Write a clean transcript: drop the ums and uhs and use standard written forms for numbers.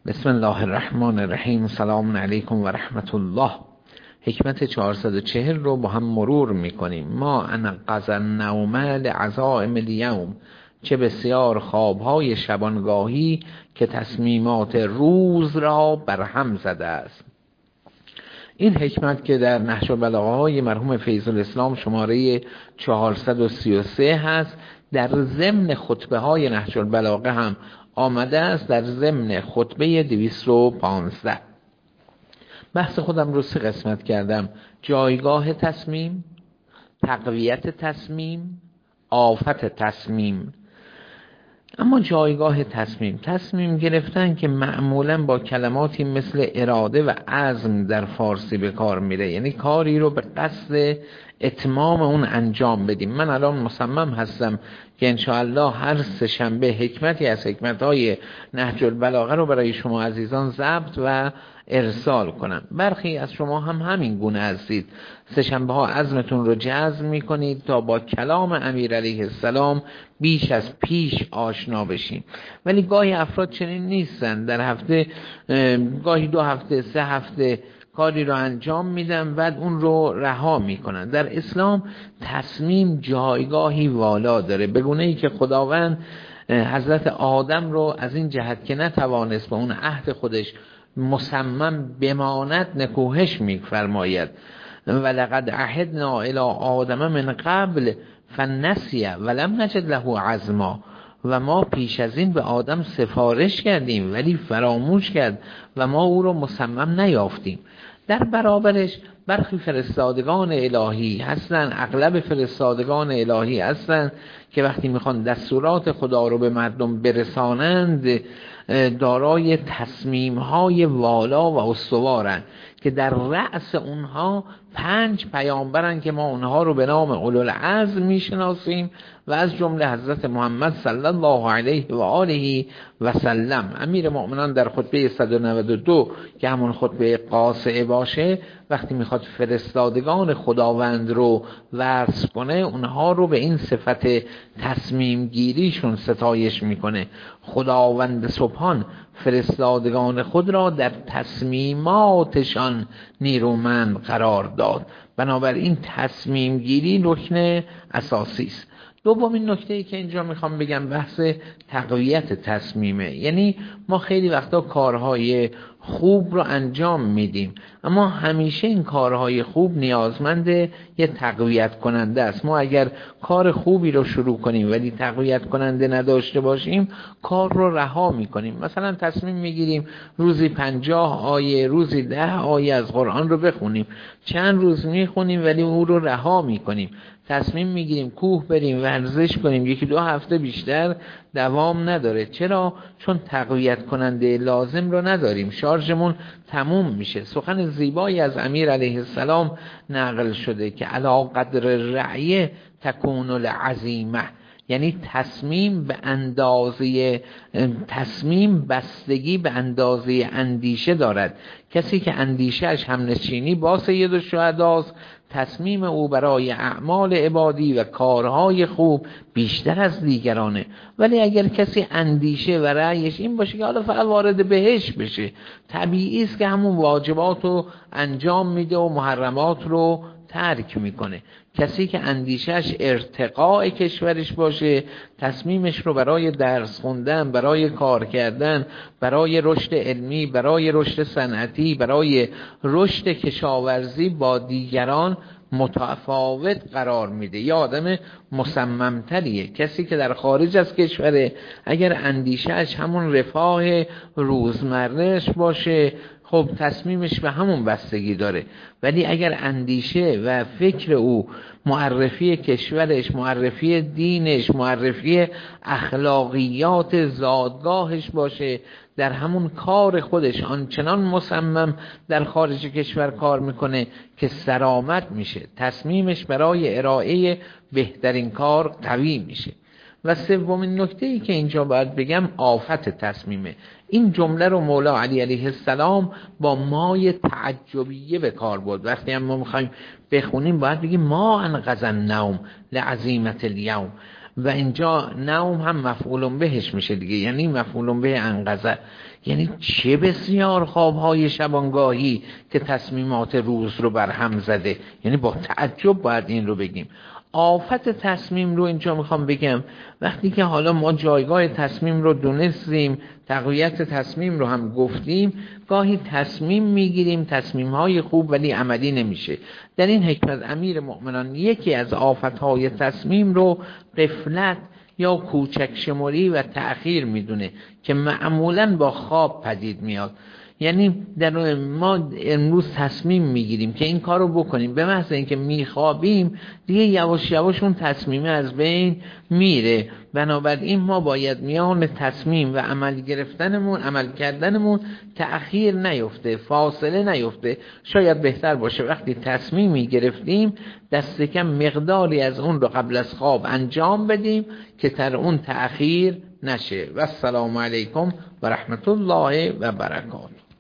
بسم الله الرحمن الرحیم. سلام علیکم و رحمت الله. حکمت 440 رو با هم مرور میکنیم. ما انقذ النوم لعزائم الیوم، چه بسیار خوابهای شبانگاهی که تصمیمات روز را برهم زده است. این حکمت که در نهج البلاغه های مرحوم فیض الاسلام شماره 433 هست، در ضمن خطبه های نهج البلاغه هم آمده است، در ضمن خطبه 215. بحث خودم رو 3 قسمت کردم: جایگاه تصمیم، تقویت تصمیم، آفت تصمیم. اما جایگاه تصمیم گرفتن که معمولا با کلماتی مثل اراده و عزم در فارسی به کار میره، یعنی کاری رو به قصد اتمام اون انجام بدیم. من الان مصمم هستم که انشاءالله هر 3 شنبه حکمتی از حکمتهای نهج البلاغه رو برای شما عزیزان ضبط و ارسال کنم. برخی از شما هم همین گونه هستید، 3 شنبه ها عزمتون رو جزم میکنید تا با کلام امیر علیه السلام بیش از پیش آشنا بشیم، ولی گاهی افراد چنین نیستن. در هفته گاهی 2 هفته 3 هفته کاری رو انجام میدن بعد اون رو رها میکنن. در اسلام تصمیم جایگاهی والا داره، به گونه ای که خداوند حضرت آدم رو از این جهت که نتوانست به اون عهد خودش مصمم بماند نکوهش میفرماید: ولقد عهدنا الی آدم من قبل فنسی ولم نجد له عزما. و ما پیش از این به آدم سفارش کردیم ولی فراموش کرد و ما او رو مصمم نیافتیم. در برابرش برخی فرستادگان الهی هستن، اغلب فرستادگان الهی هستن که وقتی میخوان دستورات خدا رو به مردم برسانند دارای تصمیم‌های والا و استوارن که در رأس اونها 5 پیامبرن که ما اونها رو به نام اولوالعزم میشناسیم و از جمله حضرت محمد صلی الله علیه و آله و سلم. امیر مؤمنان در خطبه 192 که همون خطبه قاصعه باشه، وقتی میخواد فرستادگان خداوند رو وصف کنه اونها رو به این صفت تصمیم گیریشون ستایش میکنه. خداوند سبحان فرستادگان خود را در تصمیماتشان نیرومند قرار داد. بنابراین تصمیم گیری رکن اساسی است. دومین نکته‌ای که اینجا میخوام بگم بحث تقویت تصمیمه. یعنی ما خیلی وقتا کارهای خوب رو انجام میدیم اما همیشه این کارهای خوب نیازمند یه تقویت کننده است. ما اگر کار خوبی رو شروع کنیم ولی تقویت کننده نداشته باشیم کار رو رها میکنیم. مثلا تصمیم میگیریم روزی 50 آیه، روزی 10 آیه از قرآن رو بخونیم، چند روز میخونیم ولی او رو رها میکنیم. تصمیم میگیریم کوه بریم ورزش کنیم، 1-2 هفته بیشتر دوام نداره. چرا؟ چون تقویت کننده لازم رو نداریم، شارژمون تموم میشه. سخن زیبایی از امیر علیه السلام نقل شده که علی قدر رعیه تکون العزیمه، یعنی تصمیم بستگی به اندازه اندیشه دارد. کسی که اندیشهش هم نشینی با سید الشهداست، تصمیم او برای اعمال عبادی و کارهای خوب بیشتر از دیگرانه. ولی اگر کسی اندیشه و رأیش این باشه که حالا فقط وارد بهشت بشه، طبیعی است که همون واجبات رو انجام میده و محرمات رو ترک میکنه. کسی که اندیشش ارتقاء کشورش باشه، تصمیمش رو برای درس خوندن، برای کار کردن، برای رشد علمی، برای رشد صنعتی، برای رشد کشاورزی با دیگران متفاوت قرار میده، یا آدم مصممتریه. کسی که در خارج از کشوره اگر اندیشهش همون رفاه روزمرهش باشه خب تصمیمش به همون بستگی داره. ولی اگر اندیشه و فکر او معرفی کشورش، معرفی دینش، معرفی اخلاقیات زادگاهش باشه، در همون کار خودش آنچنان مصمم در خارج کشور کار میکنه که سرآمد میشه، تصمیمش برای ارائه بهترین کار قوی میشه. و سومین نکته‌ای که اینجا باید بگم آفت تصمیمه. این جمله رو مولا علی علیه السلام با مای تعجبیه به کار برد. وقتی هم ما میخوایم بخونیم باید بگیم ما انقذ النوم لعزیمت الیوم. و اینجا نوم هم مفعول بهش میشه دیگه، یعنی مفعول به انقذه، یعنی چه بسیار خوابهای شبانگاهی که تصمیمات روز رو برهم زده. یعنی با تعجب باید این رو بگیم. آفت تصمیم رو اینجا میخوام بگم، وقتی که حالا ما جایگاه تصمیم رو دونستیم، تقویت تصمیم رو هم گفتیم، گاهی تصمیم میگیریم، تصمیم‌های خوب ولی عملی نمیشه. در این حکمت امیر مؤمنان یکی از آفت‌های تصمیم رو غفلت یا کوچک شماری و تأخیر میدونه که معمولاً با خواب پدید میاد. یعنی در ما امروز تصمیم میگیریم که این کار رو بکنیم، به محض اینکه میخوابیم دیگه یواش یواش اون تصمیم از بین میره. بنابراین ما باید میان تصمیم و عمل گرفتنمون، عمل کردنمون تأخیر نیفته، فاصله نیفته. شاید بهتر باشه وقتی تصمیمی گرفتیم دست کم مقداری از اون رو قبل از خواب انجام بدیم که در اون تأخیر نشه. و السلام علیکم و رحمت الله و برکاته.